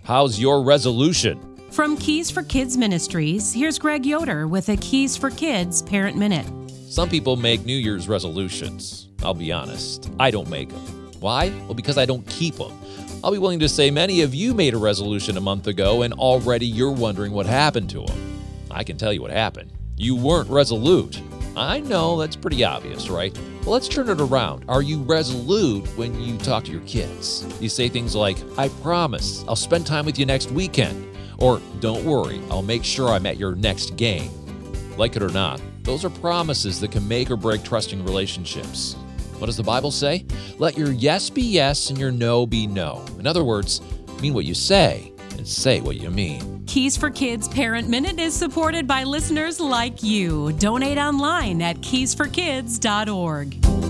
How's your resolution? From Keys for Kids Ministries, here's Greg Yoder with a Keys for Kids Parent Minute. Some people make New Year's resolutions. I'll be honest, I don't make them. Why? Well, because I don't keep them. I'll be willing to say many of you made a resolution a month ago and already you're wondering what happened to them. I can tell you what happened. You weren't resolute. I know that's pretty obvious, right? Well, let's turn it around. Are you resolute when you talk to your kids? You say things like, I promise, I'll spend time with you next weekend. Or, don't worry, I'll make sure I'm at your next game. Like it or not, those are promises that can make or break trusting relationships. What does the Bible say? Let your yes be yes and your no be no. In other words, mean what you say and say what you mean. Keys for Kids Parent Minute is supported by listeners like you. Donate online at keysforkids.org.